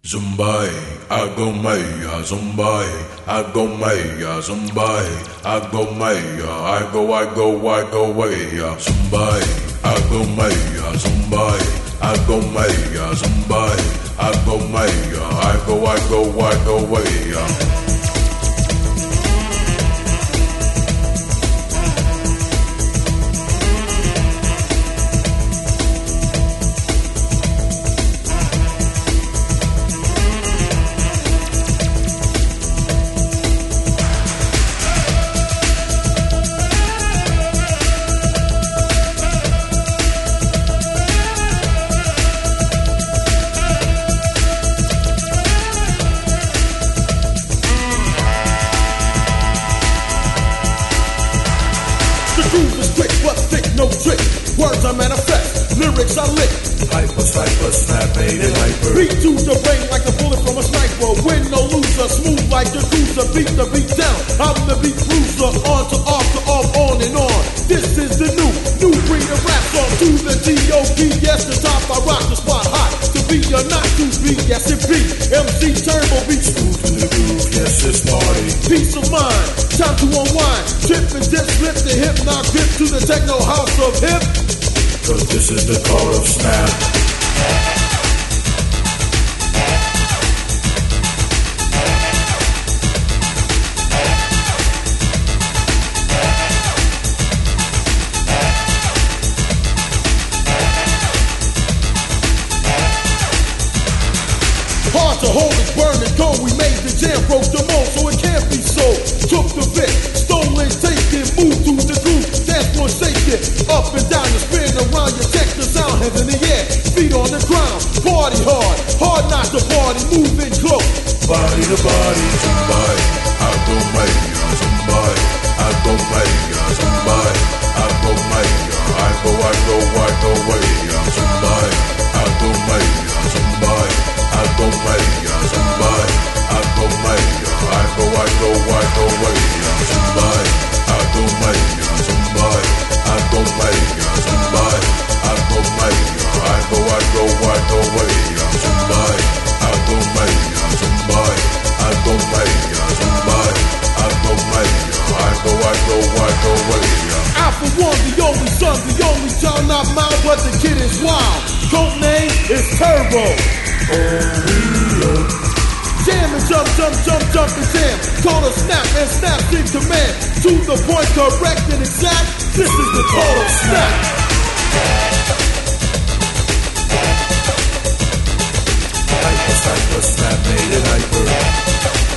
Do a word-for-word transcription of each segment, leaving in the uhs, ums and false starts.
Zumbai, Agomaya, Zumbai, Agomaya, Zumbai, Agomaya, I go, I go, I go, way, Zumbai, Agomaya, Zumbai, Agomaya, Zumbai, Agomaya, I go, I go, I go, way. Words I manifest, lyrics I lick. Hyper, hyper, snap, made it hyper. Beat to the brain like a bullet from a sniper. Win no loser, smooth like the cruiser. Beat the beat down, I'm the beat bruiser. On to off to off, on and on. This is the new, new breed of rap song. To the G O P, yes, the top, I rock the spot hot. To be or not to be, yes it be. M C Turbo beat smooth in the groove, yes it's party. Peace of mind, time to unwind. Trip and dip, flip the hip, knock grip to the techno house of hip. Cause this is the call of snap. Hard to hold it, burn it, go. We made the jam, broke the mold, so it can't be sold. Took the bit, stole it, take it, move to the groove, dance floor, shake it, up and down, you spin around, you check the sound, hands in the air, feet on the ground, party hard, hard not to party, moving close. Body to body, somebody, I go maya, somebody, I go maya, somebody, I go maya, I go, I go, I go, way, somebody, I go maya, somebody, I go maya, somebody, I go maya, I go, I go, I go, way, somebody, I go maya, somebody, I go maya, somebody, I go maya, I go, I go, I go, way, somebody, I go maya, somebody, I go maya, somebody, I go maya, I go, I go, I go, way. Alpha one, the only son, the only child, not mine, but the kid is wild. Code name is Turbo. Oh, jam and jump, jump, jump, jump and jam. Call a snap and snap in command. To the point, correct and exact. This is the call of snap. Hyper, hyper, snap, made it hyper.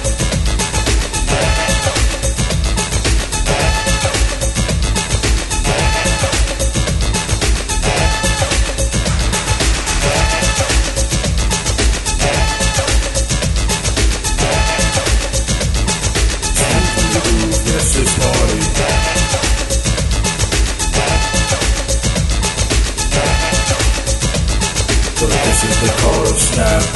This is the call of snap.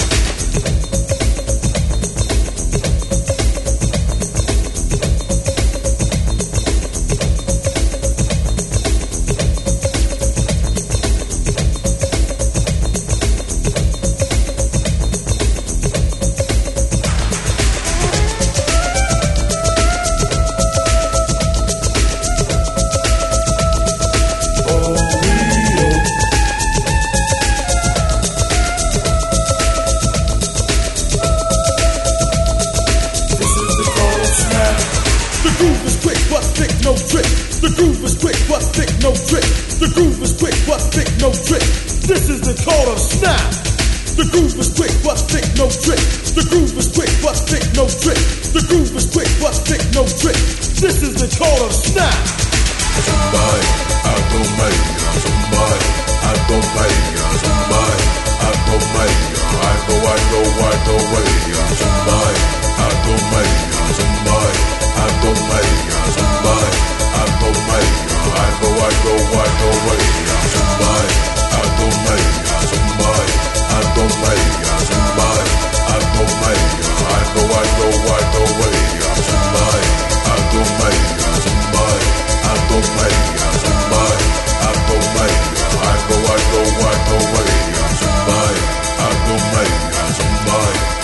The groove is quick but thick, no trick. The groove is quick but thick, no trick. The groove is quick but thick, no trick. This is the call of snap. The groove is quick but thick, no trick. The groove is quick but thick, no trick. The groove is quick but thick, no trick. This is the call of snap. Somebody, I go maya, somebody, I go maya, somebody, I go maya, I go, I go, I go, way, somebody, I go maya, somebody, I go maya, somebody, I go maya, I go, I go, I go, way, somebody, I go maya, somebody, I go maya, somebody, I go maya, I go, I go, I go, way, somebody, I go maya, somebody, I go maya, somebody, I go maya, I go, I go, I go, way, somebody, I go maya, somebody.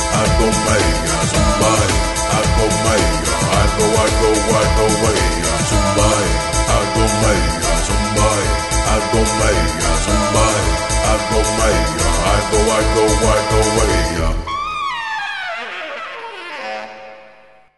alto, vaya, zumbay, alto, vaya, zumbay, alto, vaya, zumbay, alto, vaya, alto, alto, alto, vaya.